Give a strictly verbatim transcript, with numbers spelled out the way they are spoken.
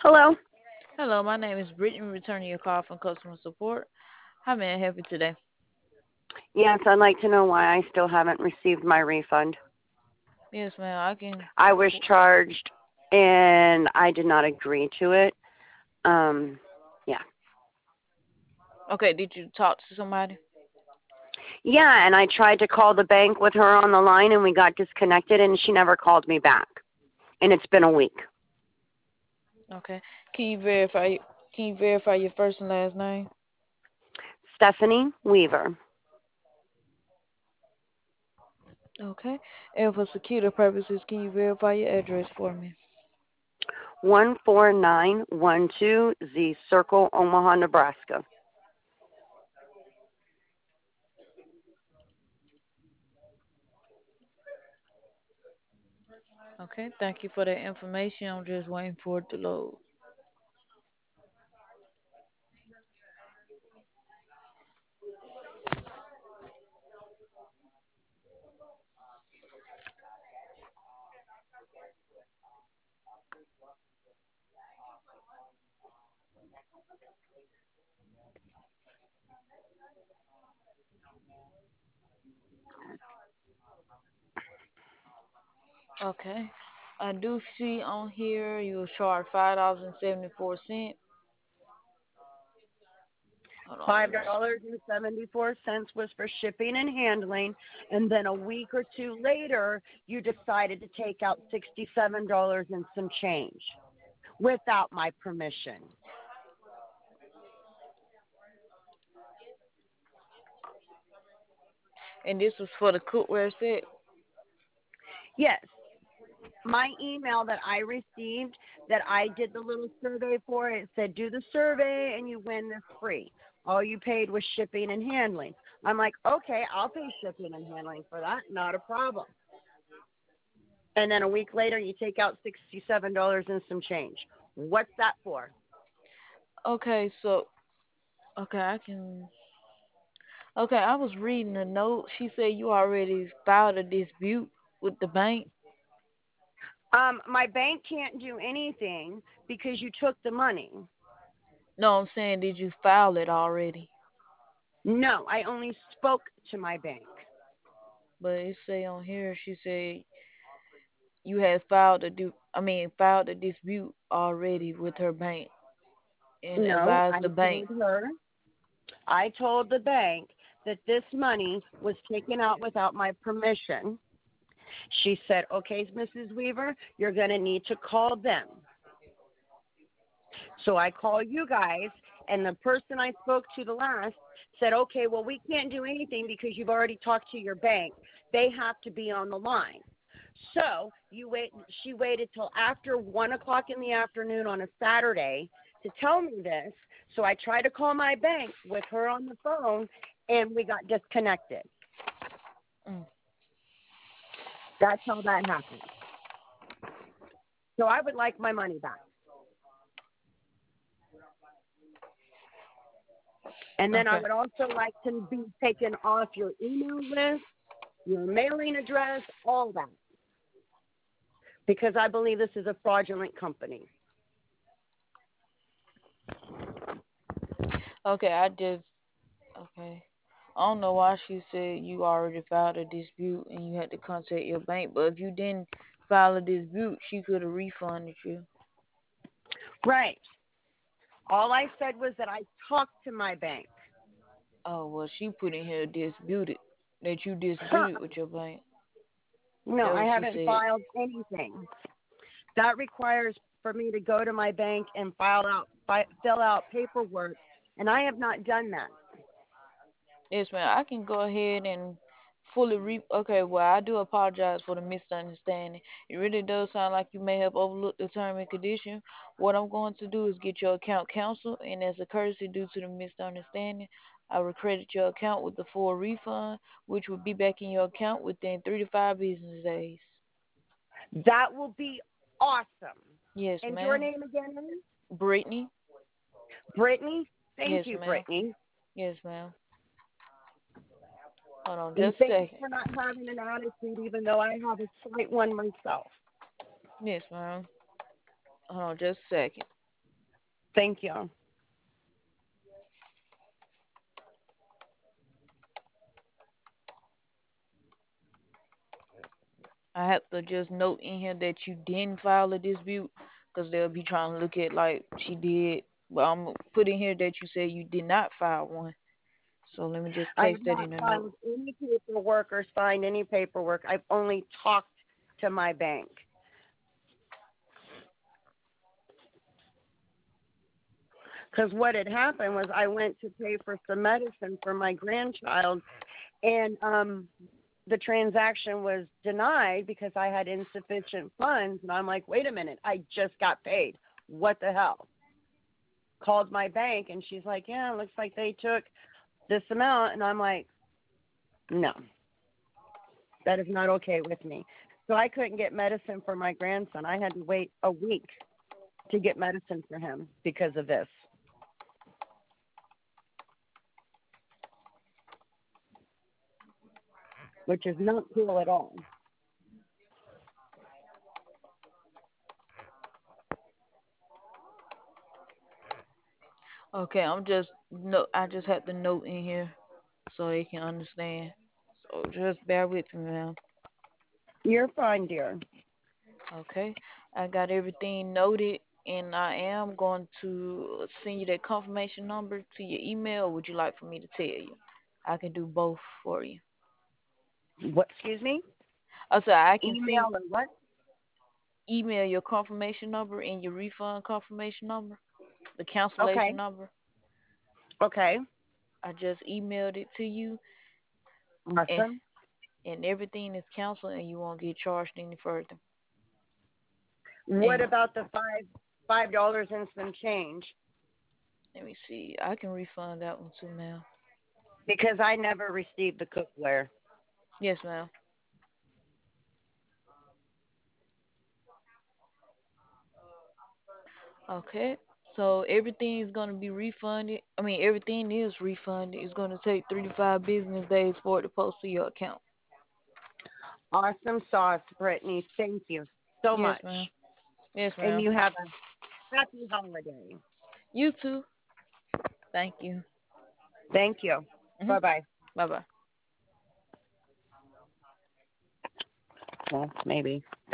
Hello. Hello, my name is Brittany, returning your call from customer support. How may I help you today? Yes, I'd like to know why I still haven't received my refund. Yes, ma'am, I can. I was charged and I did not agree to it. Um, yeah. Okay, did you talk to somebody? Yeah, and I tried to call the bank with her on the line and we got disconnected and she never called me back. And it's been a week. Okay. Can you verify can you verify your first and last name? Stephanie Weaver. Okay. And for security purposes, can you verify your address for me? one four nine one two Z Circle, Omaha, Nebraska. Okay, thank you for that information. I'm just waiting for it to load. Okay. I do see on here you were charged five dollars and seventy four cents. Hold on, let Five me dollars and seventy four cents was for shipping and handling, and then a week or two later, you decided to take out sixty seven dollars and some change without my permission. and this was for the cookware set. Yes, my email that I received that I did the little survey for it said do the survey and you win this free. All you paid was shipping and handling. I'm like, okay, I'll pay shipping and handling for that, not a problem. And then a week later, you take out sixty seven dollars and some change. What's that for? Okay, so okay, I can. Okay, I was reading a note. She said you already filed a dispute with the bank. Um, my bank can't do anything because you took the money. No, I'm saying, did you file it already? No, I only spoke to my bank. But it say on here, she said you had filed a du- I mean, filed a dispute already with her bank and No, advised I the bank. told her, I told the bank that this money was taken out without my permission. She said, okay, Missus Weaver, you're going to need to call them. So I call you guys, and the person I spoke to the last said, okay, well, we can't do anything because you've already talked to your bank. They have to be on the line. So you wait. She waited till after one o'clock in the afternoon on a Saturday to tell me this. So I tried to call my bank with her on the phone, and we got disconnected. Mm, That's how that happened. So I would like my money back. And then I okay. would also like to be taken off your email list, your mailing address, all that, because I believe this is a fraudulent company. Okay, I just okay. I don't know why she said you already filed a dispute and you had to contact your bank, but if you didn't file a dispute, she could have refunded you. Right. All I said was that I talked to my bank. Oh well, she put in here disputed that you disputed with your bank. No, That's I what she haven't said. filed anything. That requires for me to go to my bank and file out, fi- fill out paperwork, and I have not done that. Yes, ma'am. I can go ahead and fully re. Okay, well, I do apologize for the misunderstanding. It really does sound like you may have overlooked the term and condition. What I'm going to do is get your account canceled, and as a courtesy due to the misunderstanding, I will credit your account with the full refund, which will be back in your account within three to five business days. That will be awesome. Yes, And your ma'am. name again is Brittany. Brittany. Thank Yes, you, ma'am. Brittany. Yes, ma'am. Hold on And just a thank you second. for not having an attitude, even though I have a slight one myself. Yes, ma'am. Hold on just a second. Thank you. I have to just note in here that you didn't file a dispute because they'll be trying to look at like she did. But I'm gonna put in here that you said you did not file one. So let me just I place have that not in a note. filed any paperwork or signed any paperwork. I've only talked to my bank. Because what had happened was I went to pay for some medicine for my grandchild, and um, the transaction was denied because I had insufficient funds. And I'm like, wait a minute, I just got paid. What the hell? Called my bank, and she's like, yeah, it looks like they took this amount. And I'm like, no, that is not okay with me. So I couldn't get medicine for my grandson. I had to wait a week to get medicine for him because of this. Which is not cool at all. Okay, I'm just no. I just had the note in here so they can understand. So just bear with me, ma'am. You're fine, dear. Okay, I got everything noted, and I am going to send you that confirmation number to your email. Would you like for me to tell you? I can do both for you. What? Excuse me? Oh, so I can send Email or what? email your confirmation number and your refund confirmation number, the Okay. cancellation number. Okay. I just emailed it to you, and Awesome. and everything is canceled, and you won't get charged any further. What And about the five five dollars and some change? let me see, I can refund that one too, ma'am. Because I never received the cookware. Yes, ma'am. Okay. So everything is gonna be refunded. I mean, everything is refunded. It's gonna take three to five business days for it to post to your account. Awesome sauce, Brittany. Thank you so Yes, much. ma'am. Yes, And ma'am. you have a happy holiday. You too. Thank you. Thank you. Mhm. Bye bye. Bye bye. Well, maybe.